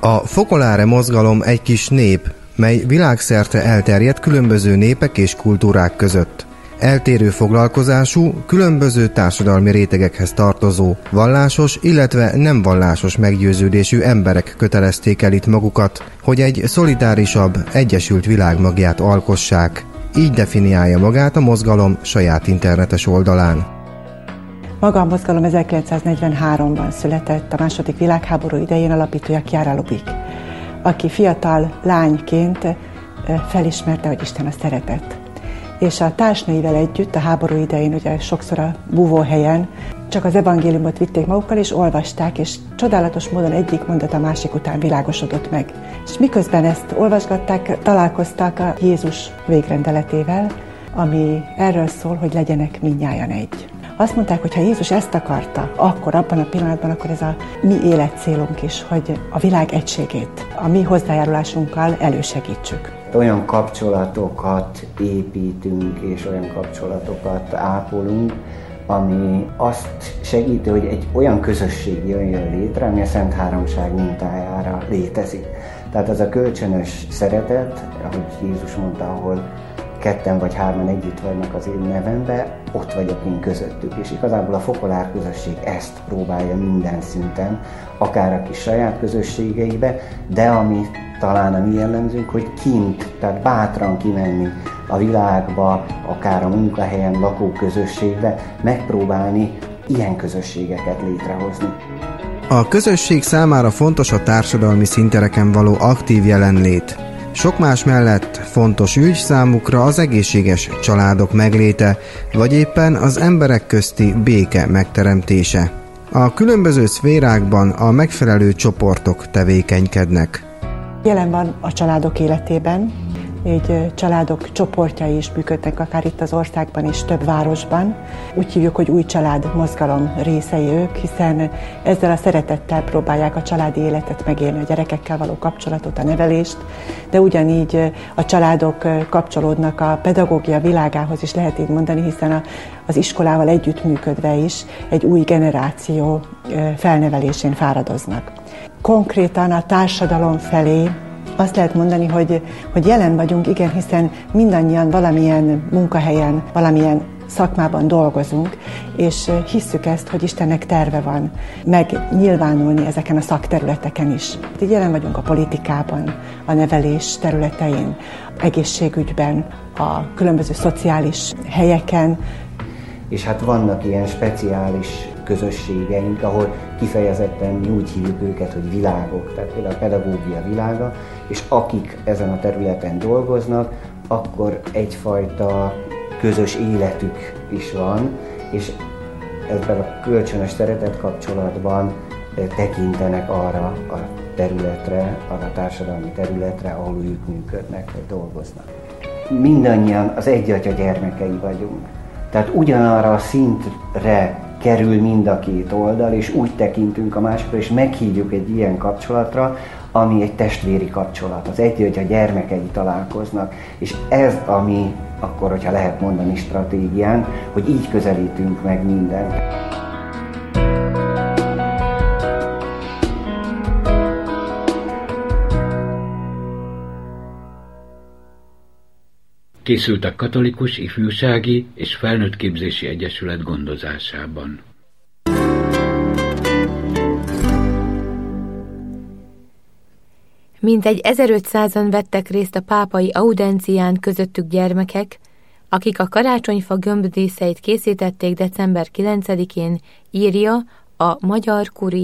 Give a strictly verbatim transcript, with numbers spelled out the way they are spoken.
A Focolare mozgalom egy kis nép, mely világszerte elterjedt különböző népek és kultúrák között. Eltérő foglalkozású, különböző társadalmi rétegekhez tartozó, vallásos, illetve nem vallásos meggyőződésű emberek kötelezték el itt magukat, hogy egy szolidárisabb, egyesült világ magját alkossák. Így definiálja magát a mozgalom saját internetes oldalán. Maga a mozgalom ezerkilencszáznegyvenháromban született, a második világháború idején alapítója Chiara Lubich, aki fiatal lányként felismerte, hogy Isten a szeretet. És a társnőivel együtt a háború idején, ugye sokszor a búvóhelyen, csak az evangéliumot vitték magukkal, és olvasták, és csodálatos módon egyik mondat a másik után világosodott meg. És miközben ezt olvasgatták, találkoztak a Jézus végrendeletével, ami erről szól, hogy legyenek mindnyájan egy. Azt mondták, hogy ha Jézus ezt akarta, akkor abban a pillanatban, akkor ez a mi életcélunk is, hogy a világ egységét a mi hozzájárulásunkkal elősegítsük. Olyan kapcsolatokat építünk, és olyan kapcsolatokat ápolunk, ami azt segíti, hogy egy olyan közösség jöjjön létre, ami a Szent Háromság mintájára létezik. Tehát az a kölcsönös szeretet, ahogy Jézus mondta, ahol ketten vagy hárman együtt vannak az én nevemben, ott vagyok én közöttük. És igazából a Focolare közösség ezt próbálja minden szinten, akár a kis saját közösségeibe, de ami talán a mi jellemzünk, hogy kint, tehát bátran kimenni a világba, akár a munkahelyen, lakóközösségbe, megpróbálni ilyen közösségeket létrehozni. A közösség számára fontos a társadalmi szintereken való aktív jelenlét. Sok más mellett fontos ügy számukra az egészséges családok megléte, vagy éppen az emberek közti béke megteremtése. A különböző szférákban a megfelelő csoportok tevékenykednek. Jelen van a családok életében, így családok csoportjai is működnek, akár itt az országban is, több városban. Úgy hívjuk, hogy új család mozgalom részei ők, hiszen ezzel a szeretettel próbálják a családi életet megélni, a gyerekekkel való kapcsolatot, a nevelést, de ugyanígy a családok kapcsolódnak a pedagógia világához is, lehet így mondani, hiszen a, az iskolával együttműködve is egy új generáció felnevelésén fáradoznak. Konkrétan a társadalom felé azt lehet mondani, hogy, hogy jelen vagyunk, igen, hiszen mindannyian valamilyen munkahelyen, valamilyen szakmában dolgozunk, és hisszük ezt, hogy Istennek terve van megnyilvánulni ezeken a szakterületeken is. Így jelen vagyunk a politikában, a nevelés területein, egészségügyben, a különböző szociális helyeken. És hát vannak ilyen speciális közösségeink, ahol kifejezetten mi úgy hívjuk őket, hogy világok, tehát például a pedagógia világa, és akik ezen a területen dolgoznak, akkor egyfajta közös életük is van, és ebben a kölcsönös szeretet kapcsolatban tekintenek arra a területre, arra a társadalmi területre, ahol ők működnek, vagy dolgoznak. Mindannyian az egy atya gyermekei vagyunk. Tehát ugyanarra a szintre kerül mind a két oldal, és úgy tekintünk a másikra, és meghívjuk egy ilyen kapcsolatra, ami egy testvéri kapcsolat. Az egy atya gyermekei találkoznak, és ez a mi, akkor, hogyha lehet mondani, stratégián, hogy így közelítünk meg mindent. Készült a Katolikus Ifjúsági és Felnőttképzési Egyesület gondozásában. Mintegy ezerötszázan vettek részt a pápai audencián, közöttük gyermekek, akik a karácsonyfa gömbdíszeit készítették december kilencedikén, írja a Magyar Kurier.